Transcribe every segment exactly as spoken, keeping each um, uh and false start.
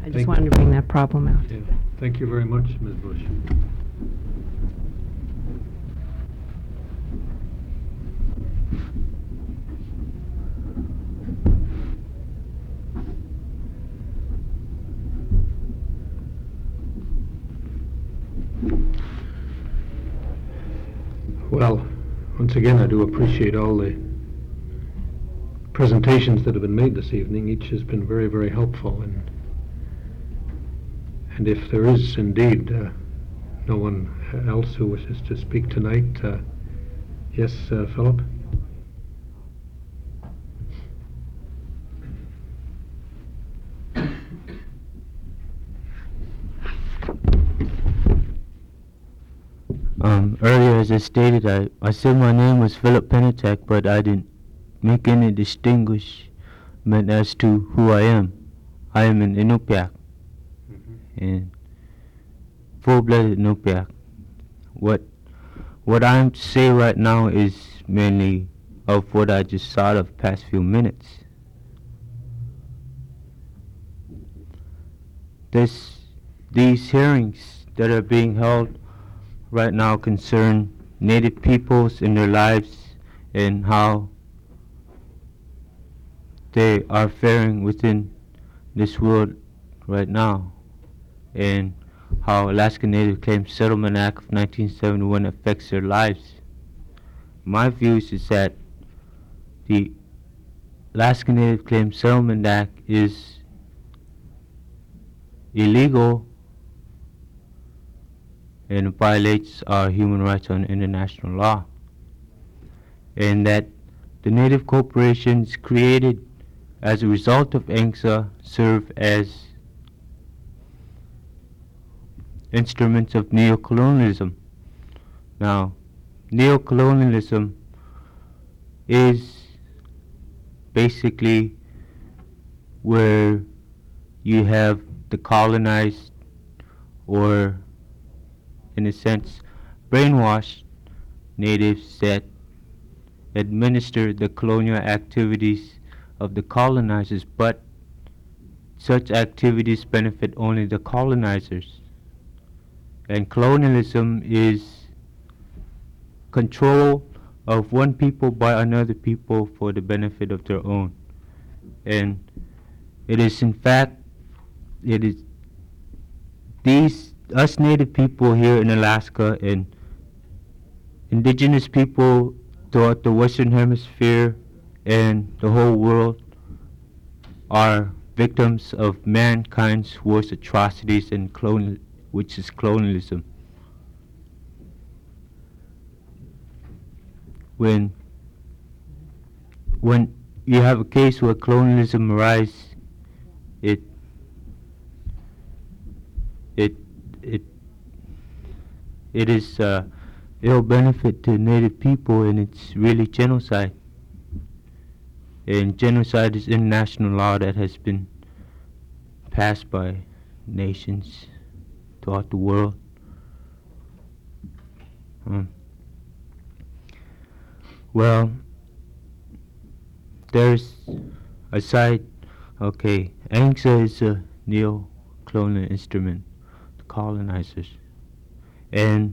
I just Thank wanted you. to bring that problem out. Yeah. Thank you very much, Miz Bush. Well, once again, I do appreciate all the presentations that have been made this evening. Each has been very, very helpful. And, and if there is indeed uh, no one else who wishes to speak tonight, uh, yes, uh, Philip? Um, earlier, as I stated, I, I said my name was Philip Pennatek, but I didn't make any distinguishment as to who I am. I am an Inupiaq, Mm-hmm. and full-blooded Inupiaq. What what I'm to say right now is mainly of what I just saw of past few minutes. This these hearings that are being held right now concern Native peoples and their lives and how they are faring within this world right now, and how Alaska Native Claims Settlement Act of nineteen seventy-one affects their lives. My views is that the Alaska Native Claims Settlement Act is illegal and violates our human rights on international law, and that the native corporations created as a result of A N C S A serve as instruments of neocolonialism. Now, neocolonialism is basically where you have the colonized, or in a sense brainwashed, natives that administer the colonial activities of the colonizers, but such activities benefit only the colonizers. And colonialism is control of one people by another people for the benefit of their own. And it is in fact, it is these, us native people here in Alaska and indigenous people throughout the Western Hemisphere and the whole world are victims of mankind's worst atrocities, and colonial, which is colonialism. When when you have a case where colonialism arises, it it it it is uh, ill benefit to native people, and it's really genocide. And genocide is international law that has been passed by nations throughout the world. Um, well, there's a side, okay, A N C S A is a neo-colonial instrument, the colonizers. And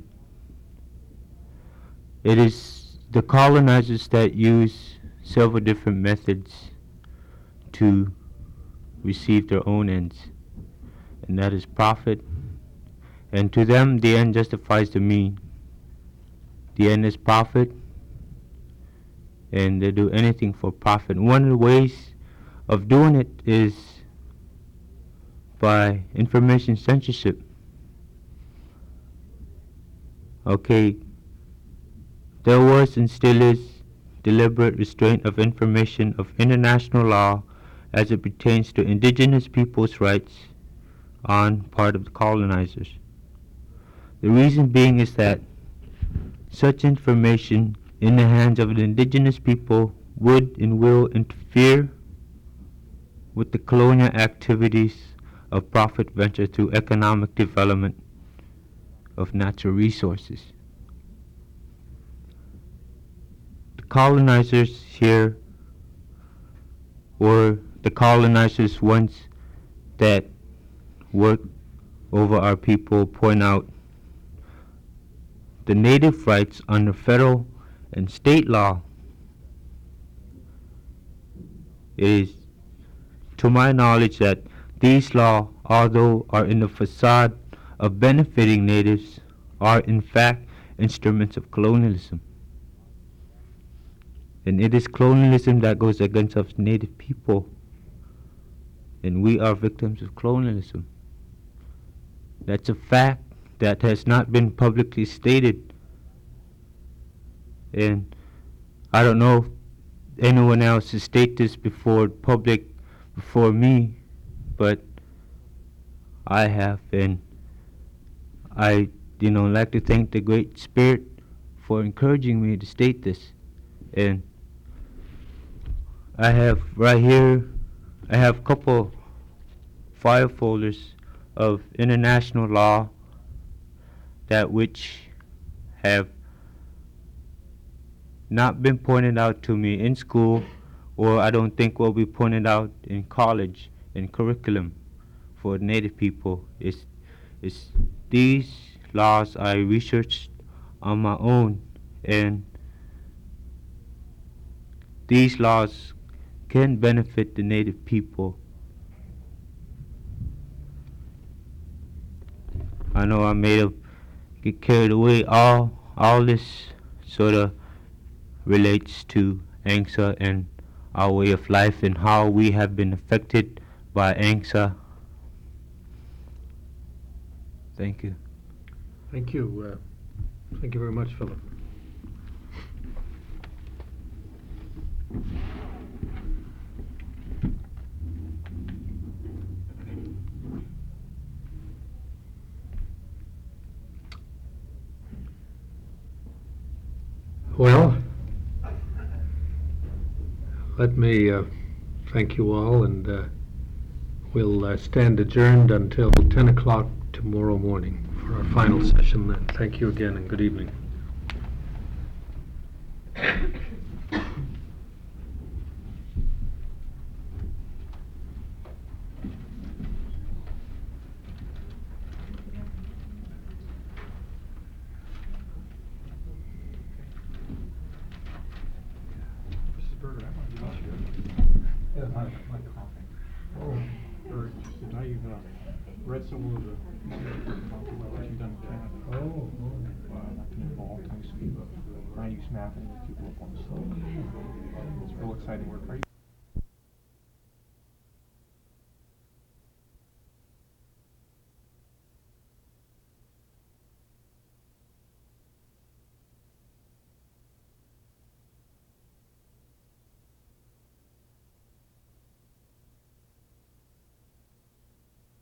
it is the colonizers that use several different methods to receive their own ends, and that is profit. And to them, the end justifies the mean. The end is profit, and they do anything for profit. One of the ways of doing it is by information censorship. Okay, there was and still is deliberate restraint of information of international law as it pertains to indigenous peoples' rights on part of the colonizers. The reason being is that such information in the hands of the indigenous people would and will interfere with the colonial activities of profit venture through economic development of natural resources. The colonizers here were the colonizers ones that work over our people point out the native rights under federal and state law. It is to my knowledge that these laws, although are in the facade of benefiting natives, are in fact instruments of colonialism. And it is colonialism that goes against us native people. And we are victims of colonialism. That's a fact that has not been publicly stated. And I don't know if anyone else has stated this before public, before me, but I have, and I, you know, like to thank the Great Spirit for encouraging me to state this. And I have right here, I have a couple file folders of international law that which have not been pointed out to me in school, or I don't think will be pointed out in college in curriculum for Native people. It's, it's these laws I researched on my own, and these laws can benefit the Native people. I know I may have get carried away. All all this sort of relates to ANCSA and our way of life and how we have been affected by ANCSA. Thank you. Thank you. Uh, thank you very much, Philip. Well, let me uh, thank you all, and uh, we'll uh, stand adjourned until ten o'clock tomorrow morning for our final session then. Thank you again, and good evening. Yeah, my, my coffee. Oh. Or, did I, uh, read some of the, what you've done in Canada. Oh, oh. Uh, I've been involved, I used to be, I used to mapping with people up on the slope. It's real exciting work. Are you